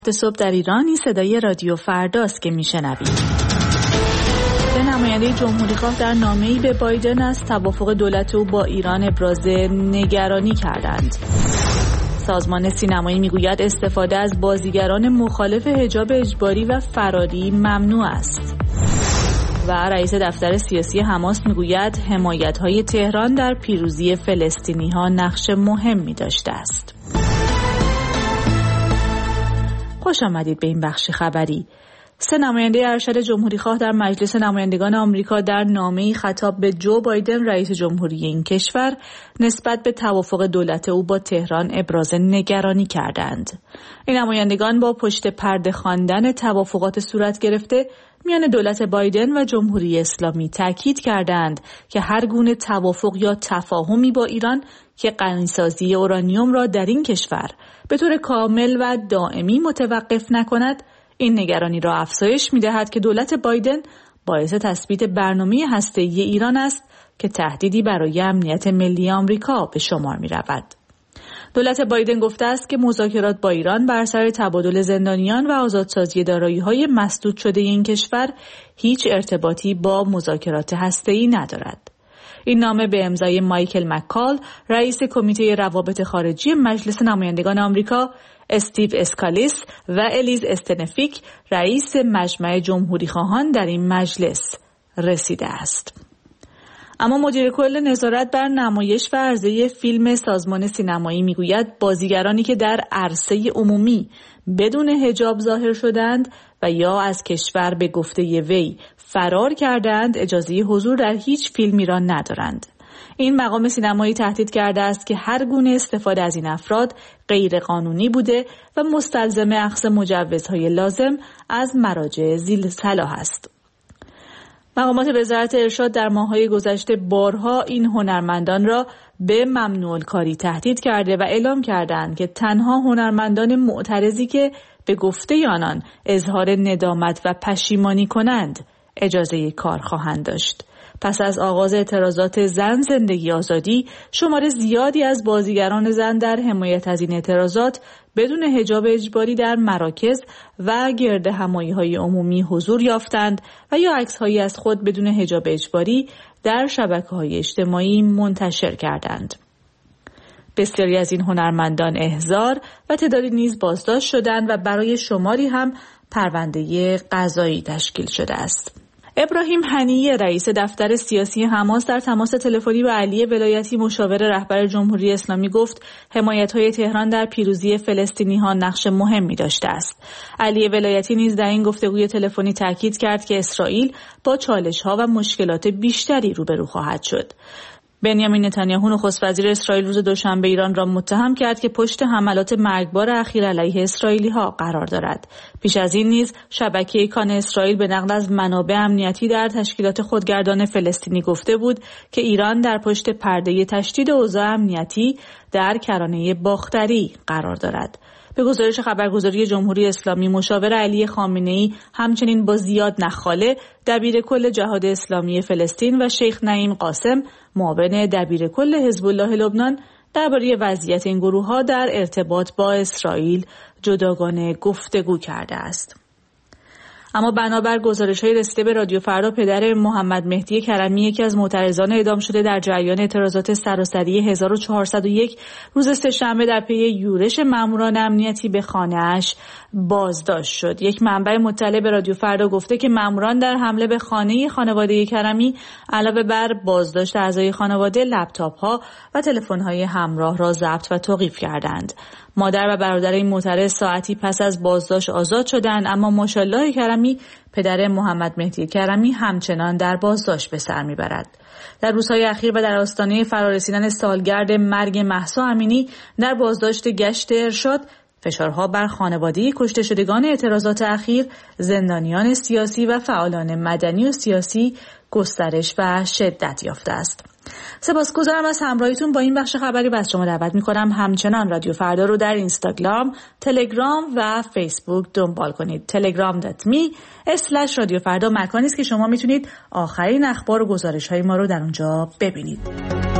صبح در ایرانی صدای رادیو فرداست که میشنوید. به نماینده جمهوری‌خواه در نامه‌ای به بایدن از توافق دولت او با ایران ابراز نگرانی کردند. سازمان سینمایی میگوید استفاده از بازیگران مخالف حجاب اجباری و فراری ممنوع است. و رئیس دفتر سیاسی حماس میگوید حمایت‌های تهران در پیروزی فلسطینی‌ها نقش مهمی داشته است. خوش آمدید به این بخش خبری. 3 نماینده ارشد جمهوری‌خواه در مجلس نمایندگان آمریکا در نامه‌ای خطاب به جو بایدن رئیس جمهوری این کشور نسبت به توافق دولت او با تهران ابراز نگرانی کردند. این نمایندگان با پشت پرده خواندن توافقات صورت گرفته میان دولت بایدن و جمهوری اسلامی تاکید کردند که هر گونه توافق یا تفاهمی با ایران که غنی‌سازی اورانیوم را در این کشور به طور کامل و دائمی متوقف نکند، این نگرانی را افزایش می‌دهد که دولت بایدن باعث تثبیت برنامه هسته‌ای ایران است که تهدیدی برای امنیت ملی آمریکا به شمار می‌رود. دولت بایدن گفته است که مذاکرات با ایران بر سر تبادل زندانیان و آزادسازی دارایی‌های مسدود شده این کشور هیچ ارتباطی با مذاکرات هسته‌ای ندارد. این نامه به امضای مایکل مکال، رئیس کمیته روابط خارجی مجلس نمایندگان آمریکا، استیو اسکالیس و الیز استنفیک، رئیس مجمع جمهوری‌خواهان در این مجلس رسیده است. اما مدیر کل نظارت بر نمایش و عرضه فیلم سازمان سینمایی میگوید بازیگرانی که در عرصه عمومی بدون حجاب ظاهر شدند و یا از کشور به گفته وی فرار کردند اجازه حضور در هیچ فیلمی را ندارند. این مقام سینمایی تهدید کرده است که هر گونه استفاده از این افراد غیر قانونی بوده و مستلزم اخذ مجوزهای لازم از مراجع ذی صلاح است. مقامات وزارت ارشاد در ماه‌های گذشته بارها این هنرمندان را به ممنوع الکاری تهدید کرده و اعلام کردند که تنها هنرمندان معترضی که به گفته آنان اظهار ندامت و پشیمانی کنند اجازه کار خواهند داشت. پس از آغاز اعتراضات زن زندگی آزادی، شمار زیادی از بازیگران زن در حمایت از این اعتراضات بدون حجاب اجباری در مراکز و گرد همایی‌های عمومی حضور یافتند و یا عکس‌هایی از خود بدون حجاب اجباری در شبکه‌های اجتماعی منتشر کردند. بسیاری از این هنرمندان احضار و تعدادی نیز بازداشت شدند و برای شماری هم پرونده قضایی تشکیل شده است. ابراهیم حنیه رئیس دفتر سیاسی حماس در تماس تلفنی با علی ولایتی مشاور رهبر جمهوری اسلامی گفت حمایت‌های تهران در پیروزی فلسطینی‌ها نقش مهمی داشته است. علی ولایتی نیز در این گفتگوی تلفنی تاکید کرد که اسرائیل با چالش‌ها و مشکلات بیشتری روبرو خواهد شد. بنیامین نتانیاهو نخست وزیر اسرائیل روز دوشنبه ایران را متهم کرد که پشت حملات مرگبار اخیر علیه اسرائیلی‌ها قرار دارد. پیش از این نیز شبکه کان اسرائیل به نقل از منابع امنیتی در تشکیلات خودگردان فلسطینی گفته بود که ایران در پشت پرده تشدید اوضاع امنیتی در کرانه باختری قرار دارد. به گزارش خبرگزاری جمهوری اسلامی، مشاور علی خامنه‌ای همچنین با زیاد نخاله دبیر کل جهاد اسلامی فلسطین و شیخ نعیم قاسم معاون دبیر کل حزب الله لبنان درباره وضعیت این گروه‌ها در ارتباط با اسرائیل جداگانه گفتگو کرده است. اما بنابر گزارش‌های رسیده به رادیو فردا، پدر محمد مهدی کرمی، یکی از معترضان اعدام شده در جریان اعتراضات سراسری 1401 روز سه‌شنبه در پی یورش ماموران امنیتی به خانه‌اش بازداشت شد. یک منبع مطلع به رادیو فردا گفته که ماموران در حمله به خانه خانواده کرمی علاوه بر بازداشت اعضای خانواده، لپتاپ‌ها و تلفن‌های همراه را ضبط و توقیف کردند. مادر و برادر این معترض ساعتی پس از بازداشت آزاد شدند، اما ماشاءالله کرمی، پدر محمد مهدی کرمی، همچنان در بازداشت به سر میبرد. در روزهای اخیر و در آستانه فرارسیدن سالگرد مرگ مهسا امینی در بازداشت گشت ارشاد، فشارها بر خانواده کشته شدگان اعتراضات اخیر، زندانیان سیاسی و فعالان مدنی و سیاسی گسترش و شدت یافته است. سپاسگزارم از همراهیتون با این بخش خبری و از شما دعوت می‌کنم همچنان رادیو فردا رو در اینستاگرام، تلگرام و فیسبوک دنبال کنید. telegram.me/رادیو فردا مکانی است که شما میتونید آخرین اخبار و گزارش‌های ما رو در اونجا ببینید.